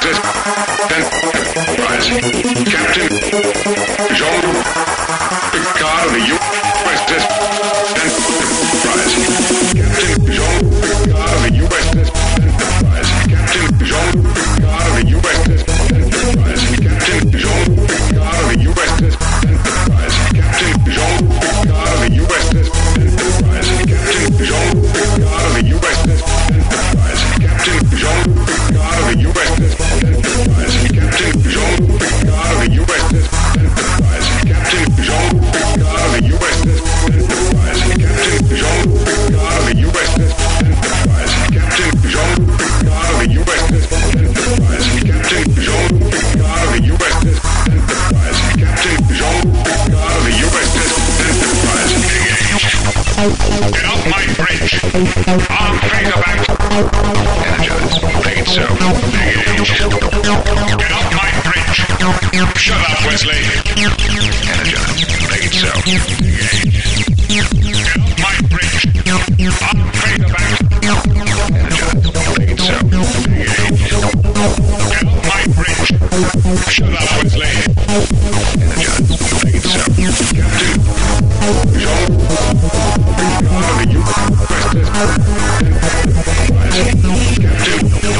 USS Enterprise. Captain Jean-Luc Picard of the USS Enterprise. Captain Jean-Luc Picard of the USS Enterprise. Captain Jean-Luc Picard of the USS Enterprise. Captain Jean-Luc Picard of the USS Enterprise. Captain Jean-Luc Picard of the USS Enterprise. Captain Jean-Luc Picard of the USS Enterprise. Captain Jean-Luc Picard of the USS Enterprise. Captain Jean-Luc Picard of the USS Enterprise. Captain Jean-Luc Picard of the USS Enterprise. Captain Jean-Luc Picard of the USS Enterprise. Captain Jean-Luc Picard of the USS Enterprise. Captain Jean-Luc Picard of the USS Enterprise. Captain Jean-Luc Picard of the USS Enterprise. Get off my bridge! I'll bring her back! Energize. Make it so. Engage. Get off my bridge! Shut up, Wesley! Energize. Make it so. Engage. Get off my bridge! I'll bring her back! Energize. Make it so. Engage. Get off my bridge! Shut up, Wesley! Energize. Make it so. Captain Jean-Luc Picard of the USS Enterprise. Captain